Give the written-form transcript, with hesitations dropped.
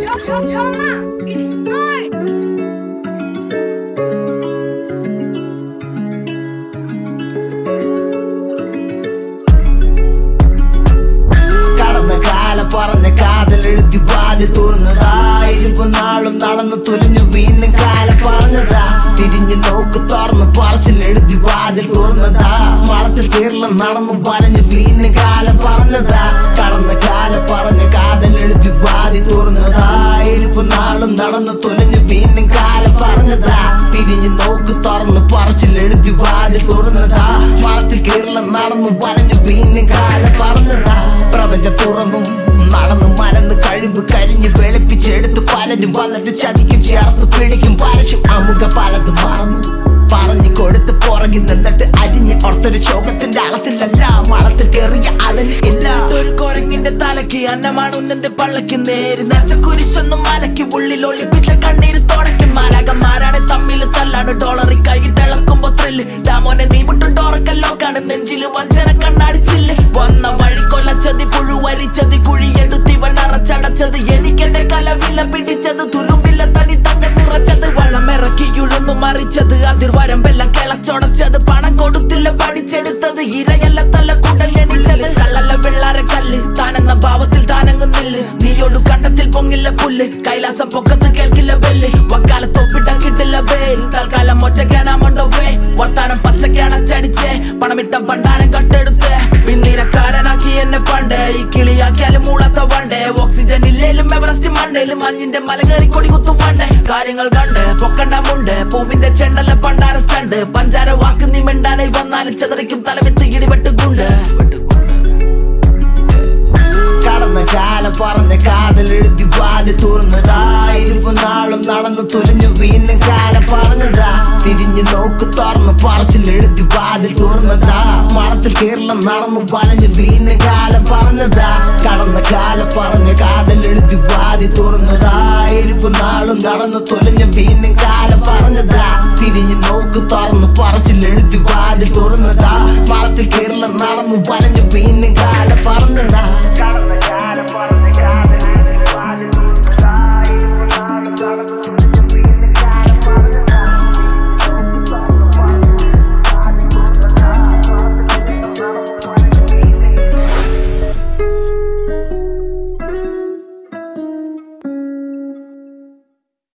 Yo, ma, it's night. കടന്ന കാലം പറഞ്ഞ കാതൽ എഴുതി വാതി തുറന്നതാ. ഇരുപ നാളും നടന്നു തുലിഞ്ഞു വീണ്ടും കാലം പറഞ്ഞതാ. തിരിഞ്ഞു നോക്ക് തുറന്ന് പറച്ചിൽ എഴുതി വാതിൽ തുറന്നതാ. മളത്തിൽ കേരളം നടന്നു വലഞ്ഞു വീണ്ടും കാലം പറഞ്ഞതാ. കടന്ന കാലം പറഞ്ഞ കാതൽ എഴുതി വാതി തുറന്നതാ. ഇരുപ നാളും നടന്നു തുലിഞ്ഞു വീണ്ടും കാലം പറഞ്ഞതാ. തിരിഞ്ഞു നോക്ക് തുറന്ന് പറച്ചിൽ എഴുതി വാതിൽ തുറന്നതാ. മളത്തിൽ കേരളം നടന്നു വലഞ്ഞു വീണ്ടും കാലം പറഞ്ഞതാ. പ്രപഞ്ചം തുറന്നും നടന്നു മലന്ന് കഴിവ് കരിഞ്ഞ് വെളുപ്പിച്ചെടുത്ത് പലരും വന്നിട്ട് ചതിക്കും ചേർത്ത് പിടിക്കും വരച്ചും അമുഖ പലതും മറന്നു പറഞ്ഞു കൊടുത്ത് പുറകിൽ നിന്നിട്ട് അരിഞ്ഞ് ഓർത്തൊരു ശോകത്തിന്റെ അളത്തിലല്ല മളത്തിൽ കയറിയ അളല് ഇല്ല. ഒരു കുരങ്ങിന്റെ തലക്ക് അന്നമാണ് ഉന്നന്റെ പള്ളക്ക് നേര് നിറച്ച കുരിശൊന്നും മലക്ക് ഉള്ളിൽ ഒളിപ്പിച്ച കണ്ണീര് തുടയ്ക്കും. മാലാകന്മാരാണ് തമ്മിൽ തല്ലാണ് ഡോളറി കൈയിട്ടിളക്കുമ്പോ ത്രില്ല്. ഡാമോനെ നീ മുട്ടുണ്ടോറക്കല്ലോക്കാണ് നെഞ്ചില് വഞ്ചന കണ്ണാടിച്ചില്ലേ. വന്ന വഴി കൊലച്ചതി പുഴുവരിച്ചത് കുഴിയെടുത്തിവൻ അറച്ചടച്ചത്. എനിക്കെന്റെ കലവില്ല പിടിച്ചത് തുരുമ്പില്ല തനി തങ്ക നിറച്ചത്. വള്ളം ഇറക്കി ഉഴന്നു മറിച്ചത് അതിർവരമ്പെല്ലാം കിളച്ചൊടച്ചത്. പണം കൊടുത്തില്ല പഠിച്ചെടുത്തത് ഇരയല്ല തല്ല കുടലെണിച്ചത്. കള്ളല്ല വെള്ളാര കല്ല് താനെന്ന ഭാവത്തിൽ താനങ്ങുന്നില്ല. നീയോട് കണ്ടത്തിൽ പൊങ്ങില്ല പുല്ല് കൈലാസം പൊക്കത്ത് കേൾക്കില്ല ബെല്ല്. വക്കാലത്തൊപ്പിട്ടാൻ കിട്ടില്ല ബേൽ തൽക്കാലം ഒറ്റക്കാണാമണ്ടോ വേ. വർത്താനം പച്ചക്കാണ് ചടിച്ചേ പണമിട്ട ഭണ്ഡാരം കട്ടെടുത്തേ. പിന്നീരക്കാരനാക്കി എന്നെ പണ്ടേ ഈ കിളിയാക്കിയാലും മൂളത്ത വണ്ടേ. ഓക്സിജൻ ഇല്ലേലും എവറസ്റ്റ് മണ്ടേലും മഞ്ഞിന്റെ മല കയറി കൊടി കുത്തും വണ്ടേ. കാര്യങ്ങൾ കണ്ട് പൊക്കണ്ട മുണ്ട് പൂവിന്റെ ചെണ്ടല്ല പണ്ടാര സ്റ്റണ്ട്. പഞ്ചാര വാക്ക് നീ മിണ്ടാനായി വന്നാലും ചെതറിക്കും തലവിത്ത് ഇടിവെട്ട് ഗുണ്ട്. കടന്ന കാലം പറഞ്ഞ കാതൽ എഴുതി വാതി തുറന്നതാ. ഇരുപ നാളും നടന്നു തുലിഞ്ഞു വീണ്ടും കാലം പറഞ്ഞതാ. തിരിഞ്ഞു നോക്ക് തുറന്ന് പറച്ചിൽ എഴുതി വാതിൽ തുറന്നതാ. മളത്തിൽ കേരളം നടന്നു വലഞ്ഞു വീണ്ടും കാലം പറഞ്ഞതാ. കടന്ന കാലം പറഞ്ഞ കാതൽ എഴുതി വാതി തുറന്നതാ. ഇരുപ നാളും നടന്നു തുലിഞ്ഞു വീണ്ടും കാലം പറഞ്ഞതാ. തിരിഞ്ഞു നോക്ക് തുറന്ന് പറച്ചിൽ എഴുതി വാതിൽ തുറന്നതാ.